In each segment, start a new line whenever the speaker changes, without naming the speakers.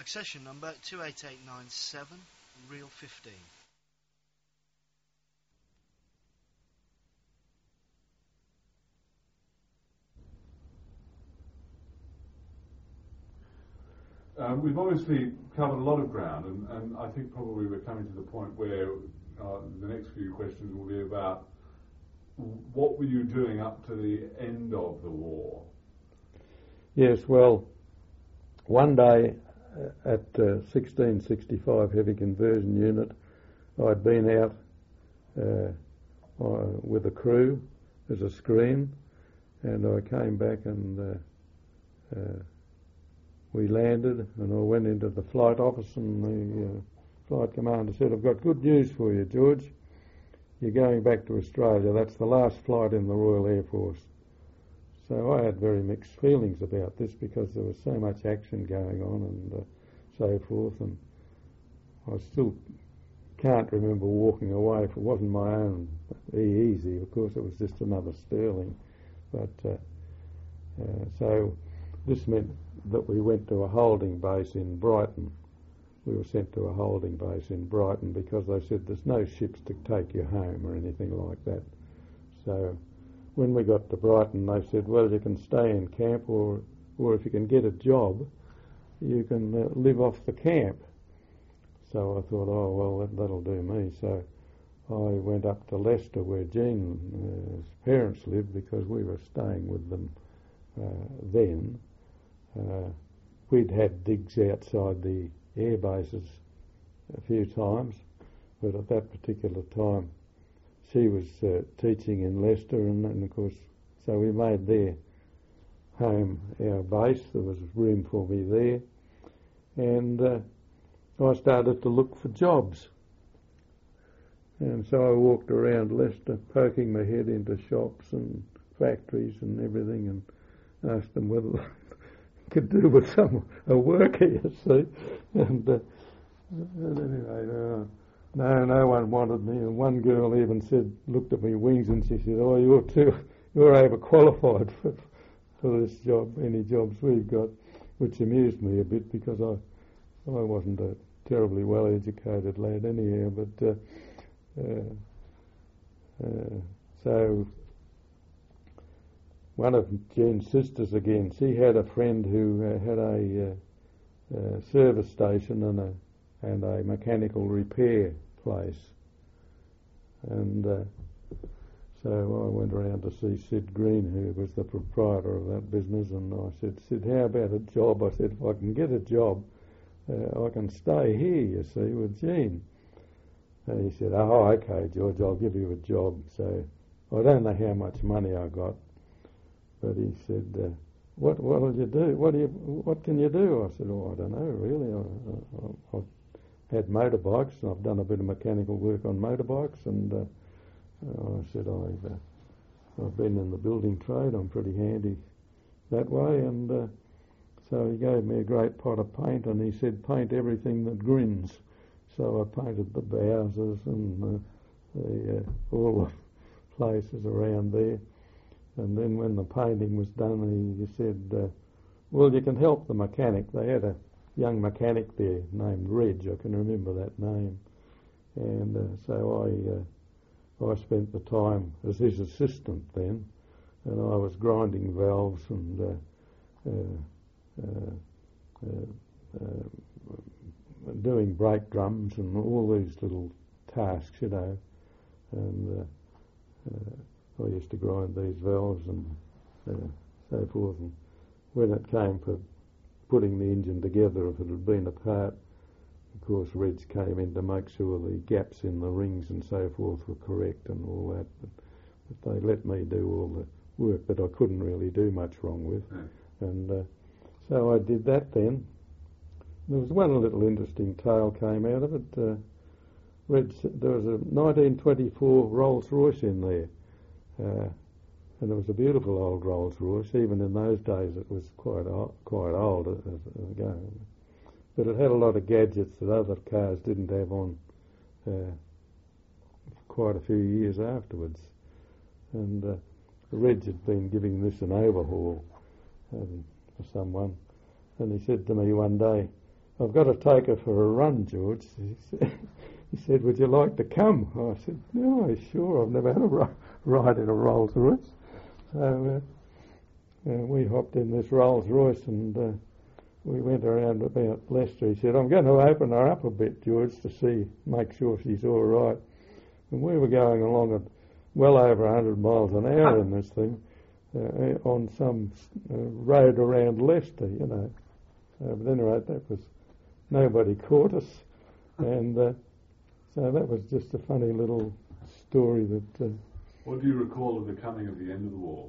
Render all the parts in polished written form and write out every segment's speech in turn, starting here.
Accession number 28897, reel 15.
We've obviously covered a lot of ground, and I think probably we're coming to the point where the next few questions will be about what were you doing up to the end of the war?
Yes, well, one day at 1665 Heavy Conversion Unit, I'd been out with a crew as a screen, and I came back and we landed, and I went into the flight office, and the flight commander said, "I've got good news for you, George. You're going back to Australia. That's the last flight in the Royal Air Force." So I had very mixed feelings about this because there was so much action going on and so forth, and I still can't remember walking away. If it wasn't my own easy, of course, it was just another Sterling. But so this meant that we went to a holding base in Brighton. We were sent to a holding base in Brighton because they said there's no ships to take you home or anything like that. So when we got to Brighton, they said, well, you can stay in camp, or if you can get a job, you can live off the camp. So I thought, oh, well, that'll do me. So I went up to Leicester where Jean's parents lived because we were staying with them then. We'd had digs outside the air bases a few times, but at that particular time she was teaching in Leicester, and of course, so we made their home our base. There was room for me there, and I started to look for jobs. And so I walked around Leicester, poking my head into shops and factories and everything, and asked them whether they could do with a worker, you see. And anyway, no one wanted me. And one girl even looked at me wings, and she said, "Oh, you're overqualified for this job, any jobs we've got," which amused me a bit because I wasn't a terribly well-educated lad anyhow. But so one of Jean's sisters again, she had a friend who had a service station and a mechanical repair place, and so I went around to see Sid Green, who was the proprietor of that business, and I said, "Sid, how about a job?" I said, "If I can get a job, I can stay here, you see, with Jean." And he said, "Oh, okay, George, I'll give you a job." So I don't know how much money I got, but he said, "What will you do? What can you do?" I said, "Oh, I don't know really. I've had motorbikes, and I've done a bit of mechanical work on motorbikes, and I said I've been in the building trade. I'm pretty handy that way." And so he gave me a great pot of paint, and he said, "Paint everything that grins." So I painted the houses and all the places around there. And then when the painting was done, he said, "Well, you can help the mechanic." They had a young mechanic there named Reg, I can remember that name. And so I spent the time as his assistant then, and I was grinding valves and doing brake drums and all these little tasks, you know. And I used to grind these valves and so forth. And when it came for putting the engine together, if it had been apart, of course, Reg came in to make sure the gaps in the rings and so forth were correct and all that. But they let me do all the work that I couldn't really do much wrong with. And so I did that then. There was one little interesting tale came out of it. There was a 1924 Rolls-Royce in there. And it was a beautiful old Rolls-Royce. Even in those days it was quite old ago. But it had a lot of gadgets that other cars didn't have on quite a few years afterwards. And Reg had been giving this an overhaul for someone. And he said to me one day, I've got to take her for a run, George. He said, would you like to come? I said, no, sure, I've never had a ride in a Rolls Royce. So we hopped in this Rolls Royce and we went around about Leicester. He said, I'm going to open her up a bit, George, to make sure she's all right. And we were going along at well over 100 miles an hour in this thing on some road around Leicester, you know. But anyway, nobody caught us. And so that was just a funny little story that...
What do you recall of the coming of the end of the war?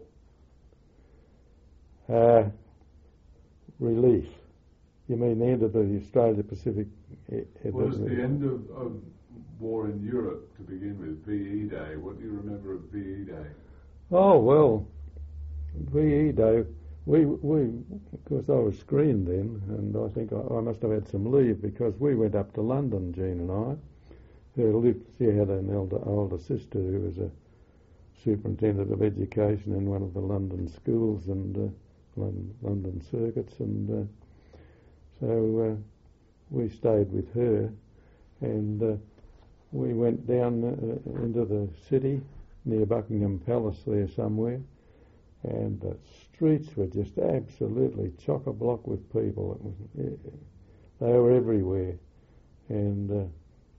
Relief. You mean the end of the Australia-Pacific...
What was the end of war in Europe to begin with, VE Day? What do you remember of VE Day?
Oh, well, VE Day, of course I was screened then, and I think I must have had some leave because we went up to London, Jean and I. She had an older sister who was a superintendent of education in one of the London schools and London circuits, and so we stayed with her, and we went down into the city near Buckingham Palace there somewhere, and the streets were just absolutely chock-a-block with people. They were everywhere, and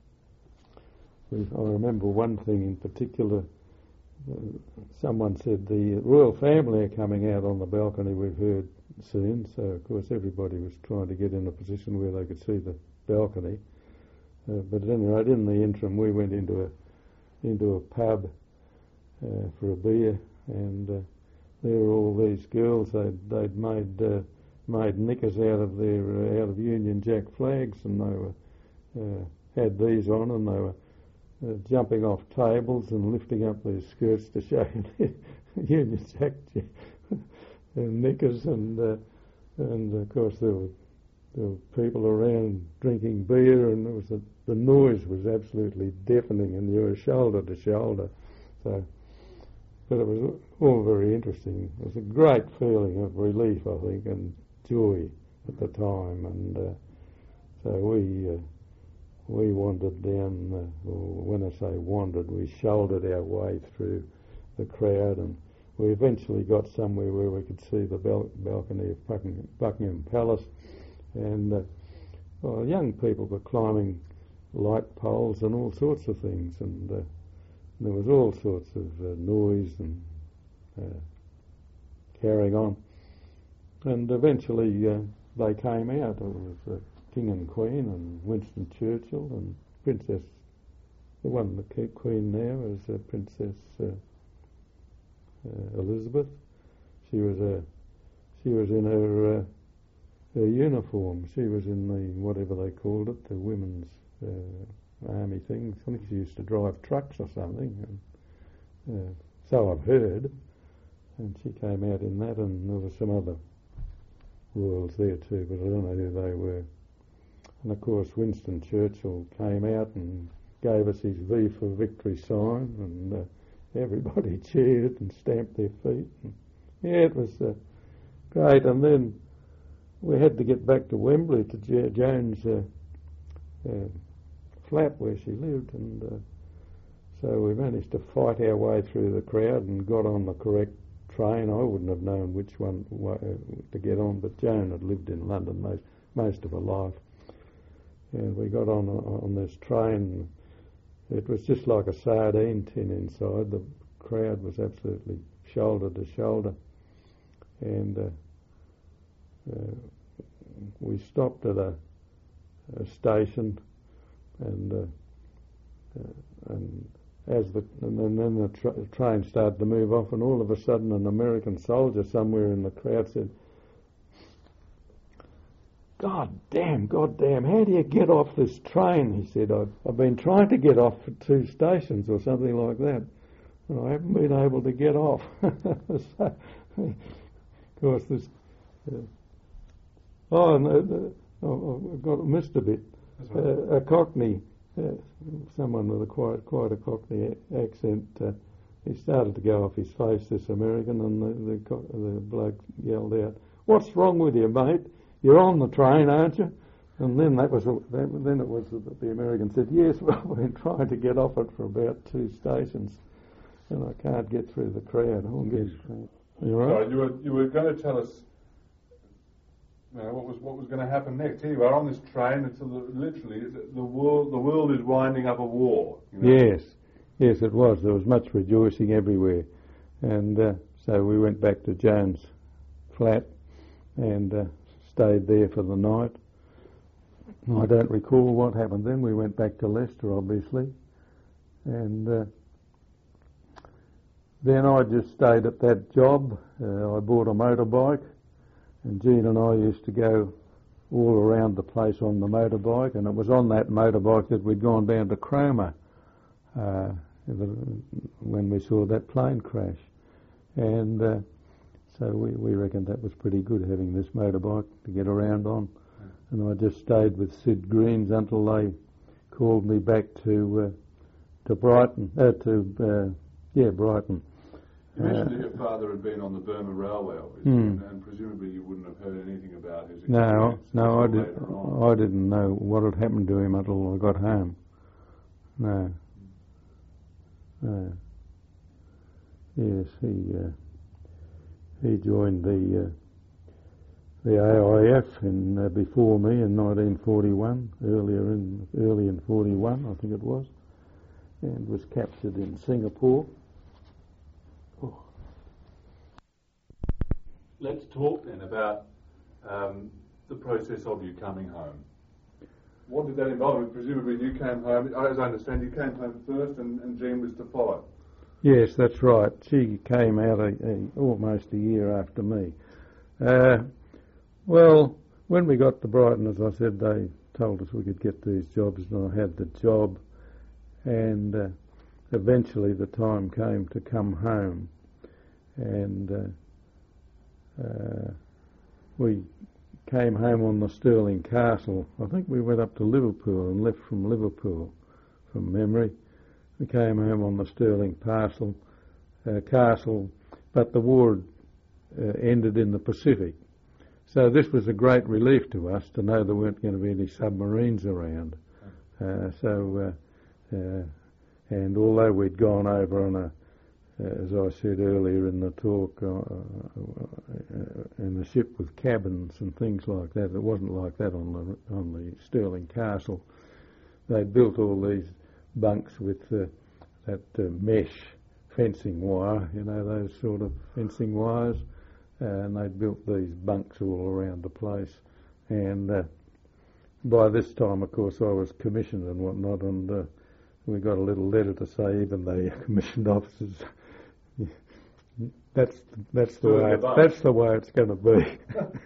I remember one thing in particular. Someone said the royal family are coming out on the balcony, we've heard soon, so of course everybody was trying to get in a position where they could see the balcony. But at any rate, in the interim, we went into a pub for a beer, and there were all these girls. They'd made knickers out of Union Jack flags, and they had these on, and they were jumping off tables and lifting up their skirts to show Union Jack knickers, and of course there were people around drinking beer, and the noise was absolutely deafening, and you were shoulder to shoulder. So, but it was all very interesting. It was a great feeling of relief, I think, and joy at the time, and so we wandered down, or when I say wandered, we shouldered our way through the crowd, and we eventually got somewhere where we could see the balcony of Buckingham Palace, and young people were climbing light poles and all sorts of things, and there was all sorts of noise and carrying on. And eventually they came out. It was the King and Queen and Winston Churchill and Princess, the Queen now is Princess Elizabeth. She was in her uniform. She was in the whatever they called it, the women's army thing. I think she used to drive trucks or something. And, so I've heard. And she came out in that, and there were some other royals there too, but I don't know who they were. And of course Winston Churchill came out and gave us his V for Victory sign, and everybody cheered and stamped their feet. And, yeah, it was great. And then we had to get back to Wembley to Joan's flat where she lived, and so we managed to fight our way through the crowd and got on the correct train. I wouldn't have known which one to get on, but Joan had lived in London most of her life, and we got on this train. It was just like a sardine tin inside. The crowd was absolutely shoulder to shoulder, and we stopped at a station, and then the train started to move off, and all of a sudden an American soldier somewhere in the crowd said, God damn, how do you get off this train? He said, I've been trying to get off for 2 stations or something like that, and I haven't been able to get off. So, of course, this... I missed a bit. A Cockney, someone with quite a Cockney accent, he started to go off his face, this American, and the bloke yelled out, "What's wrong with you, mate? You're on the train, aren't you?" And then then it was that the American said, yes, well, we've been trying to get off it for about 2 stations, and I can't get through the crowd. I won't get through. You right?
Sorry, you were going to tell us what was going to happen next. Here you are on this train until literally the world is winding up a war. You know?
Yes, it was. There was much rejoicing everywhere, and so we went back to Jones' flat and stayed there for the night. I don't recall what happened then. We went back to Leicester, obviously, and then I just stayed at that job. I bought a motorbike, and Jean and I used to go all around the place on the motorbike, and it was on that motorbike that we'd gone down to Cromer when we saw that plane crash. And so we reckoned that was pretty good, having this motorbike to get around on. And I just stayed with Sid Greens until they called me back to Brighton, Brighton.
You mentioned that your father had been on the Burma Railway, obviously, and presumably you wouldn't have heard anything about his experience.
No, I didn't know what had happened to him until I got home. No. Yes, he joined the AIF before me in 1941, early in 41, I think it was, and was captured in Singapore. Oh.
Let's talk then about the process of you coming home. What did that involve? Presumably you came home, as I understand, you came home first and Jean was to follow.
Yes, that's right. She came out almost a year after me. Well, when we got to Brighton, as I said, they told us we could get these jobs, and I had the job, and eventually the time came to come home, and we came home on the Stirling Castle. I think we went up to Liverpool and left from Liverpool, from memory. We came home on the Stirling Castle, but the war ended in the Pacific. So this was a great relief to us to know there weren't going to be any submarines around. And although we'd gone over on a, as I said earlier in the talk, in a ship with cabins and things like that, it wasn't like that on the Stirling Castle. They'd built all these bunks with that mesh fencing wire, those sort of fencing wires, and they'd built these bunks all around the place. And by this time, of course, I was commissioned and whatnot, and we got a little letter to say even the commissioned officers, that's the way it's going to be.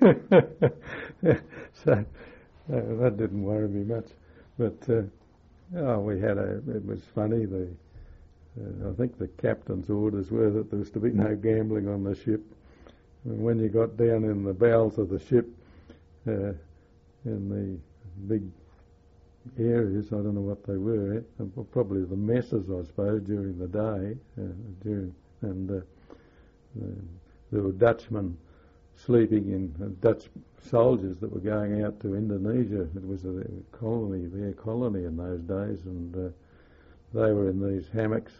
So that didn't worry me much, but. It was funny, I think the captain's orders were that there was to be no gambling on the ship. And when you got down in the bowels of the ship, in the big areas, I don't know what they were, probably the messes, I suppose, during the day, there were Dutchmen sleeping in Dutch soldiers that were going out to Indonesia. It was their colony in those days, and they were in these hammocks,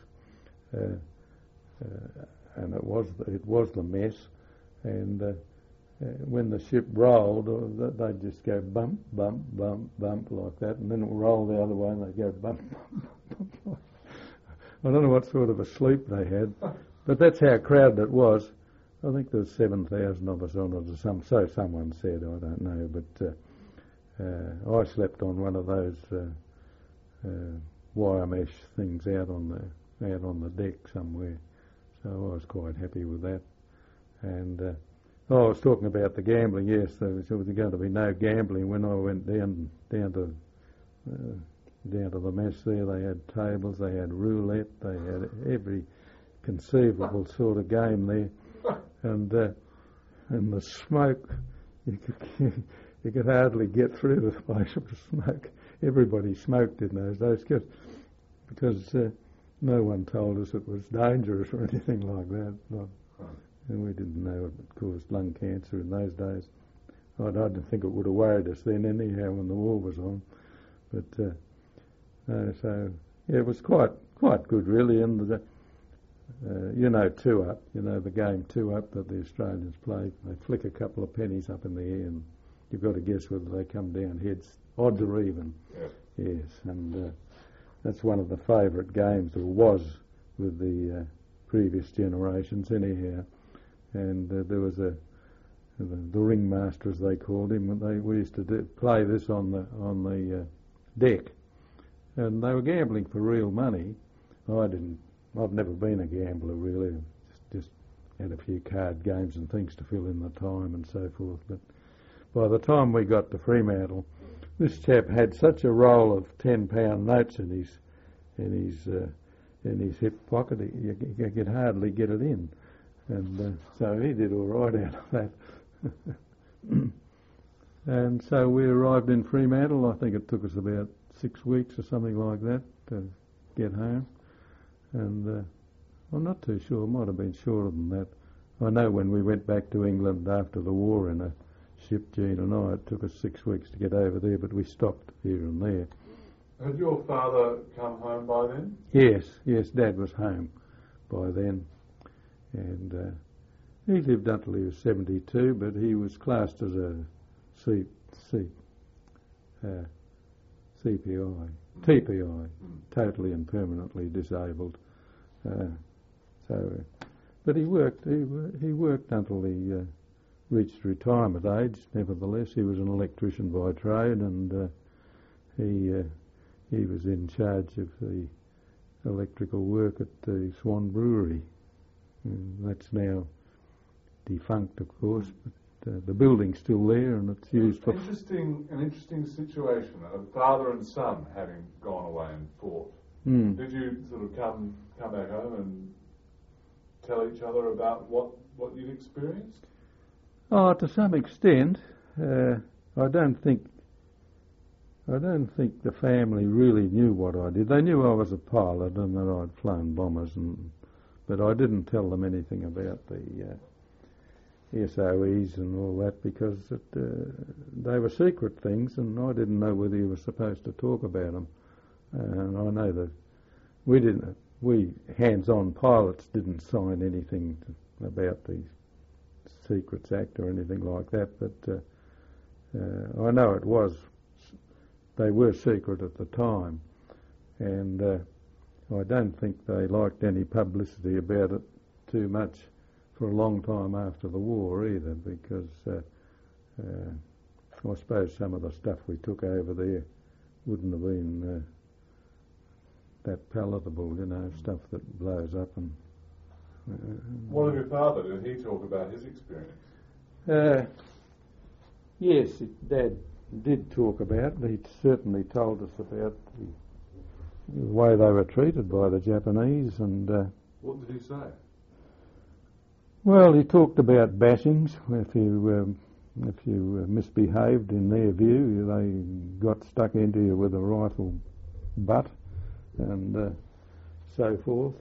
and it was the mess. And when the ship rolled, they'd just go bump, bump, bump, bump like that, and then it would roll the other way, and they'd go bump, bump, bump. I don't know what sort of a sleep they had, but that's how crowded it was. I think there was 7,000 of us on it, or so someone said, I don't know, but I slept on one of those wire mesh things out on the deck somewhere, so I was quite happy with that. And I was talking about the gambling. Yes, there was going to be no gambling. When I went down to the mess there, they had tables, they had roulette, they had every conceivable sort of game there. And the smoke, you could hardly get through the place with smoke. Everybody smoked in those days because no one told us it was dangerous or anything like that. And we didn't know it caused lung cancer in those days. I don't think it would have worried us then anyhow when the war was on. But so yeah, it was quite good really. And two up, the game 2 up that the Australians play. They flick a couple of pennies up in the air, and you've got to guess whether they come down heads, odds or even.
Yeah.
Yes, and that's one of the favourite games, or was, with the previous generations anyhow. And there was the ringmaster, as they called him, and we used to play this on the deck, and they were gambling for real money. I've never been a gambler really. Just had a few card games and things to fill in the time and so forth. But by the time we got to Fremantle, this chap had such a roll of £10 notes in his hip pocket, he could hardly get it in. And so he did all right out of that. And so we arrived in Fremantle. I think it took us about 6 weeks or something like that to get home. And I'm not too sure. It might have been shorter than that. I know when we went back to England after the war in a ship, Jean and I, it took us 6 weeks to get over there, but we stopped here and there.
Had your father come home by then?
Yes, Dad was home by then. And he lived until he was 72, but he was classed as a TPI, totally and permanently disabled. But he worked until he reached retirement age. Nevertheless, he was an electrician by trade, and he was in charge of the electrical work at the Swan Brewery. And that's now defunct, of course, but the building's still there, and it's used for...
An interesting situation, a father and son having gone away and fought. Did you sort of come back home and tell each other about what you'd experienced?
Oh, to some extent. I don't think the family really knew what I did. They knew I was a pilot and that I'd flown bombers, but I didn't tell them anything about the SOEs and all that, because they were secret things, and I didn't know whether you were supposed to talk about them. And I know that we hands-on pilots didn't sign anything about the Secrets Act or anything like that, but I know they were secret at the time, and I don't think they liked any publicity about it too much for a long time after the war either, because I suppose some of the stuff we took over there wouldn't have been that palatable, stuff that blows up. And
what of your father? Did he talk about his experience?
Yes, Dad did talk about it. He certainly told us about the way they were treated by the Japanese. And
what did he say?
Well, he talked about bashings. If you misbehaved in their view, they got stuck into you with a rifle butt and so forth.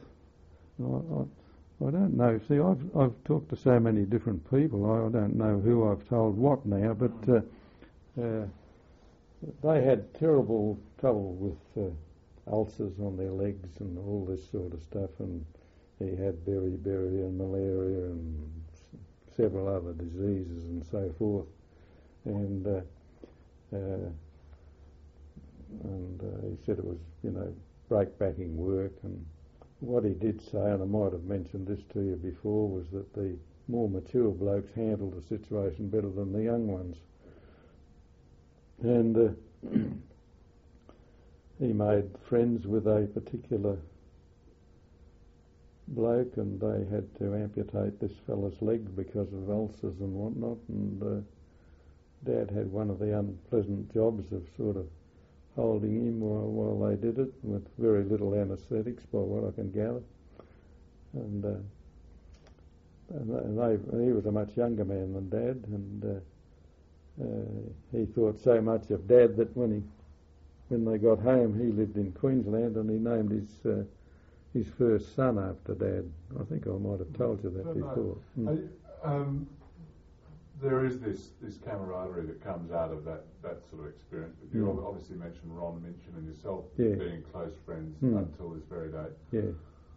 I don't know. See, I've talked to so many different people. I don't know who I've told what now, but they had terrible trouble with ulcers on their legs and all this sort of stuff, and he had beriberi and malaria and several other diseases and so forth, and he said it was, break-backing work. And what he did say, and I might have mentioned this to you before, was that the more mature blokes handled the situation better than the young ones. And he made friends with a particular bloke, and they had to amputate this fella's leg because of ulcers and whatnot, and Dad had one of the unpleasant jobs of sort of holding him while they did it, with very little anaesthetics, by what I can gather. And he was a much younger man than Dad, and he thought so much of Dad that when they got home, he lived in Queensland, and he named his first son after Dad. I think I might have told you that before.
there is this camaraderie that comes out of that sort of experience. But you obviously mentioned Ron Minchin and yourself being close friends until this very day.
Yeah.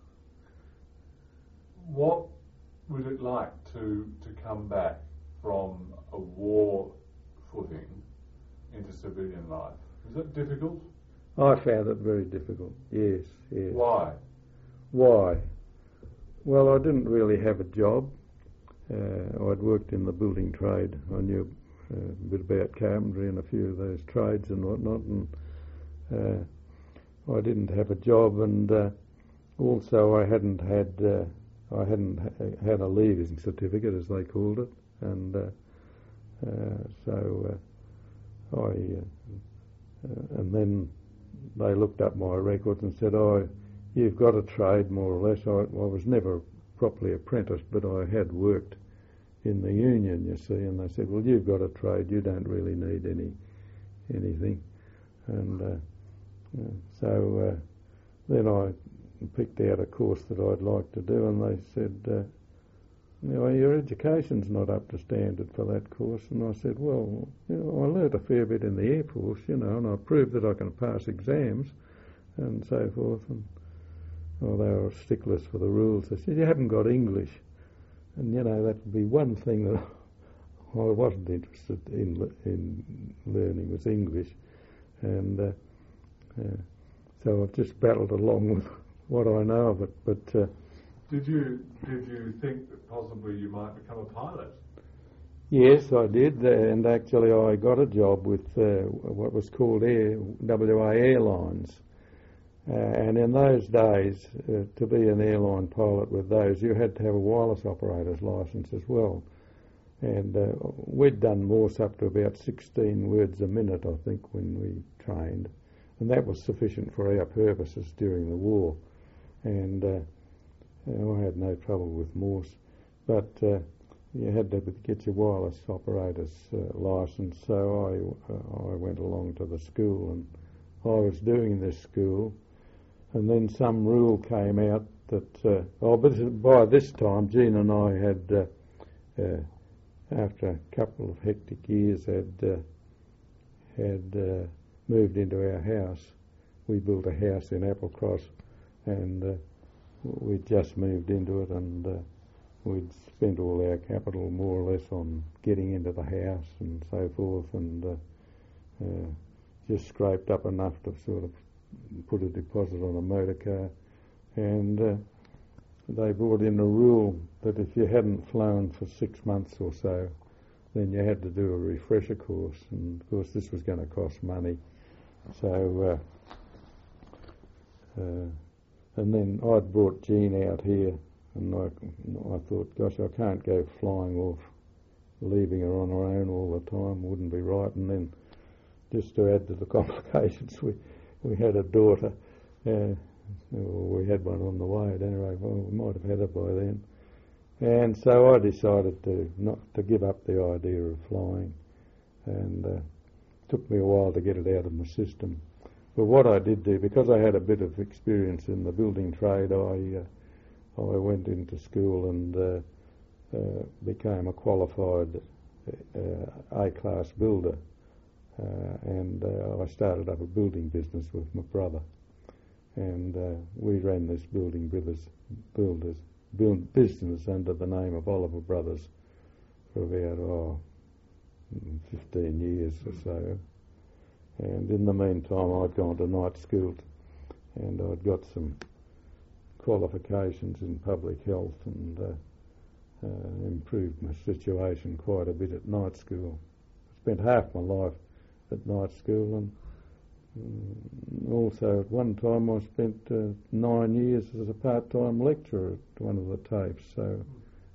What was it like to come back from a war footing into civilian life? Was that difficult?
I found it very difficult, yes.
Why?
Well, I didn't really have a job. I'd worked in the building trade. I knew a bit about carpentry and a few of those trades and whatnot, and I didn't have a job, and also I hadn't had a leaving certificate, as they called it, and and then they looked up my records and said, "Oh, you've got a trade, more or less." I was never properly apprenticed, but I had worked in the union, you see, and they said, "Well, you've got a trade, you don't really need anything." And so then I picked out a course that I'd like to do, and they said, "Your education's not up to standard for that course." And I said, "Well, I learnt a fair bit in the Air Force, and I proved that I can pass exams and so forth." And they were sticklers for the rules. They said, "You haven't got English." And, that would be one thing that I wasn't interested in learning, was English. And so I've just battled along with what I know of it. But
Did you think that possibly you might become a pilot?
Yes, I did, and actually I got a job with what was called WA Airlines. And in those days, to be an airline pilot with those, you had to have a wireless operator's licence as well. And we'd done Morse up to about 16 words a minute, I think, when we trained. And that was sufficient for our purposes during the war. And I had no trouble with Morse. But you had to get your wireless operator's licence, so I went along to the school, and I was doing this school. And then some rule came out that, but by this time, Jean and I had, after a couple of hectic years, had moved into our house. We built a house in Applecross, and we'd just moved into it, and we'd spent all our capital more or less on getting into the house and so forth, and just scraped up enough to sort of put a deposit on a motor car, and they brought in a rule that if you hadn't flown for 6 months or so, then you had to do a refresher course, and of course this was going to cost money. So, and then I'd brought Jean out here, and I thought, gosh, I can't go flying off, leaving her on her own all the time, wouldn't be right. And then, just to add to the complications, we had a daughter, we had one on the way at any rate. Well, we might have had her by then. And so I decided to give up the idea of flying, and it took me a while to get it out of my system. But what I did do, because I had a bit of experience in the building trade, I went into school and became a qualified A-class builder. And I started up a building business with my brother, and we ran this building business under the name of Oliver Brothers for about 15 years or so. And in the meantime, I'd gone to night school, and I'd got some qualifications in public health, and improved my situation quite a bit at night school. Spent half my life at night school, and also at one time I spent 9 years as a part-time lecturer at one of the tapes, so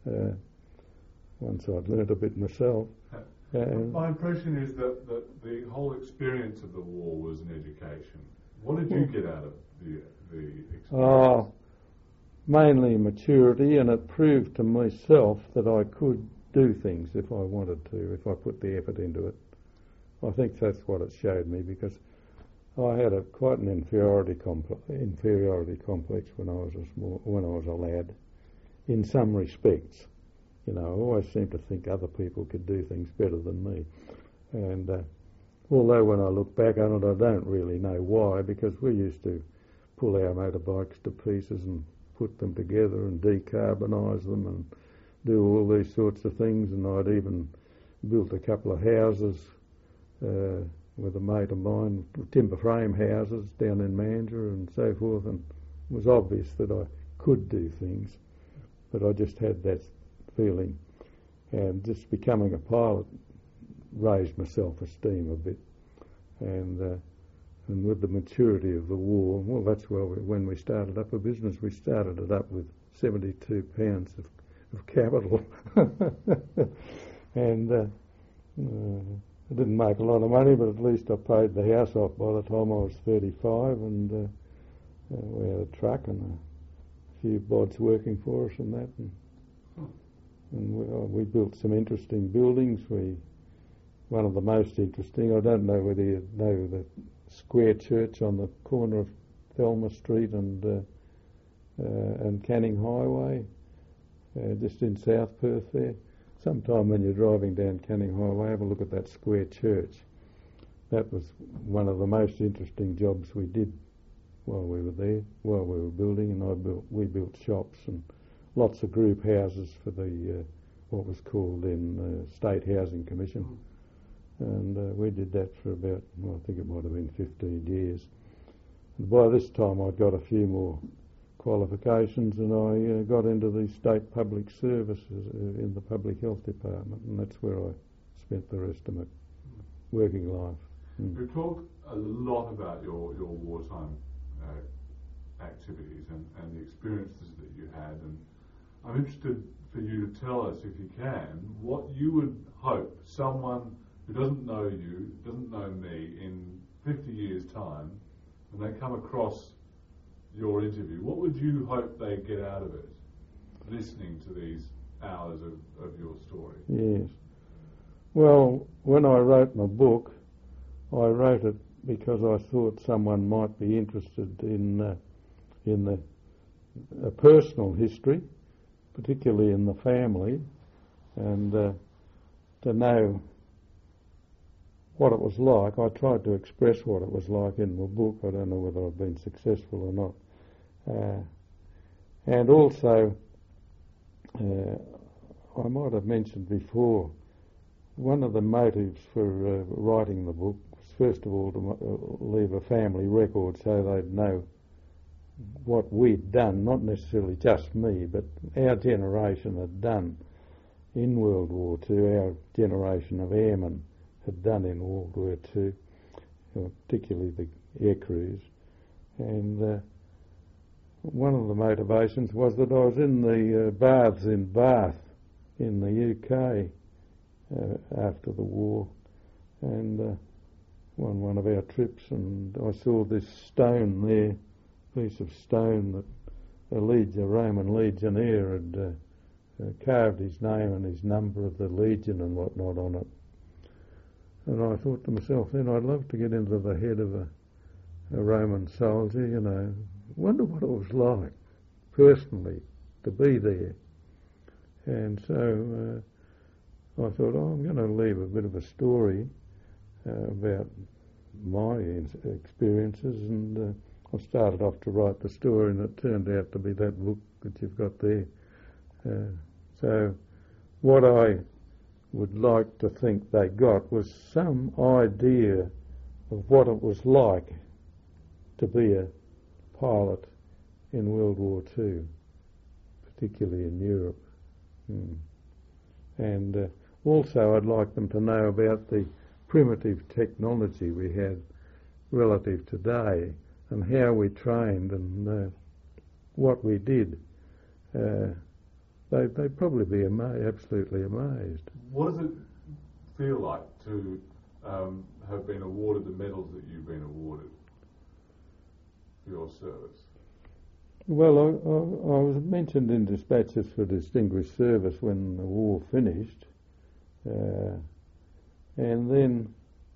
once I'd learnt a bit myself.
My impression is that the whole experience of the war was an education. What did you get out of the experience?
Mainly maturity, and it proved to myself that I could do things if I wanted to, if I put the effort into it. I think that's what it showed me, because I had quite an inferiority complex when I was a lad, in some respects. I always seemed to think other people could do things better than me. And although when I look back on it, I don't really know why, because we used to pull our motorbikes to pieces and put them together and decarbonise them and do all these sorts of things. And I'd even built a couple of houses with a mate of mine, timber frame houses down in Mandurah and so forth, and it was obvious that I could do things, but I just had that feeling. And just becoming a pilot raised my self-esteem a bit. And with the maturity of the war, well, that's where when we started up a business, we started it up with £72 of capital. And I didn't make a lot of money, but at least I paid the house off by the time I was 35, and we had a truck and a few bods working for us and that. And we built some interesting buildings. One of the most interesting, I don't know whether you know the square church on the corner of Thelma Street and Canning Highway, just in South Perth there. Sometime when you're driving down Canning Highway, have a look at that square church. That was one of the most interesting jobs we did while we were there, while we were building, and we built shops and lots of group houses for the what was called then State Housing Commission. And we did that for about, well, I think it might have been 15 years. And by this time I'd got a few more qualifications, and I got into the state public services in the public health department, and that's where I spent the rest of my working life.
We've talked a lot about your wartime activities and the experiences that you had, and I'm interested for you to tell us, if you can, what you would hope someone who doesn't know you, doesn't know me, in 50 years' time, when they come across your interview, what would you hope they get out of it, listening to these hours of your story?
Yes. Well, when I wrote my book, I wrote it because I thought someone might be interested in a personal history, particularly in the family, and to know what it was like. I tried to express what it was like in my book. I don't know whether I've been successful or not. And also, I might have mentioned before, one of the motives for writing the book was, first of all, to leave a family record so they'd know what we'd done, not necessarily just me, but our generation had done in World War II, our generation of airmen had done in World War II, particularly the air crews. And one of the motivations was that I was in the baths in Bath in the UK after the war, and on one of our trips, and I saw this stone there, piece of stone that a Roman legionnaire had carved his name and his number of the legion and whatnot on it. And I thought to myself, then I'd love to get into the head of a Roman soldier, wonder what it was like, personally, to be there. And so I thought, I'm going to leave a bit of a story about my experiences, and I started off to write the story, and it turned out to be that book that you've got there. So what I would like to think they got was some idea of what it was like to be a pilot in World War II, particularly in Europe. And also I'd like them to know about the primitive technology we had relative today, and how we trained and what we did. They'd probably be absolutely amazed.
What does it feel like to have been awarded the medals that you've been awarded for your service?
Well, I was mentioned in dispatches for distinguished service when the war finished, and then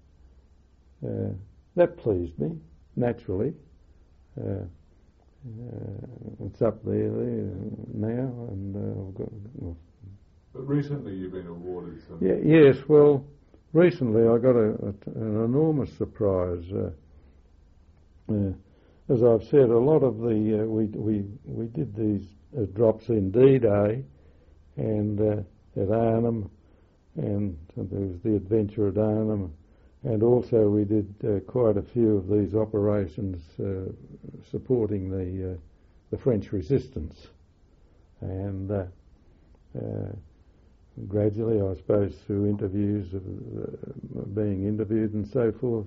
that pleased me, naturally. It's up there now, and I've got
But recently you've been awarded some...
Yes, well, recently I got an enormous surprise. As I've said, a lot of the... we did these drops in D-Day and at Arnhem, and there was the adventure at Arnhem, and also we did quite a few of these operations supporting the French resistance. And gradually, I suppose, through interviews, being interviewed and so forth,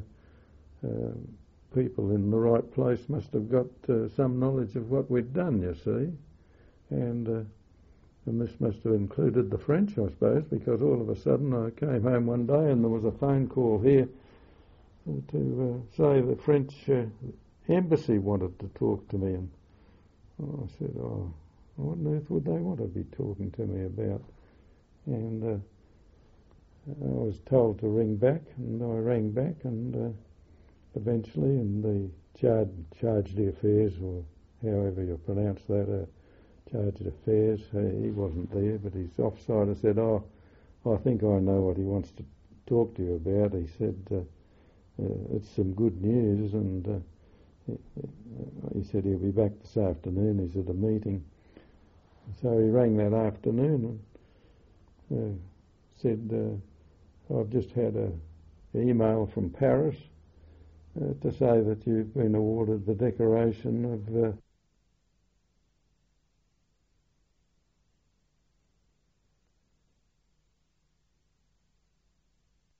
people in the right place must have got some knowledge of what we'd done, you see. And this must have included the French, I suppose, because all of a sudden I came home one day and there was a phone call here to say the French embassy wanted to talk to me. And I said, oh, what on earth would they want to be talking to me about? And I was told to ring back, and I rang back, and eventually, in the charge d'affaires, or however you pronounce that, charge d'affaires, he wasn't there, but his offsider said, oh, I think I know what he wants to talk to you about. He said, it's some good news, and he said he'll be back this afternoon. He's at a meeting. So he rang that afternoon and said, I've just had an email from Paris to say that you've been awarded the decoration of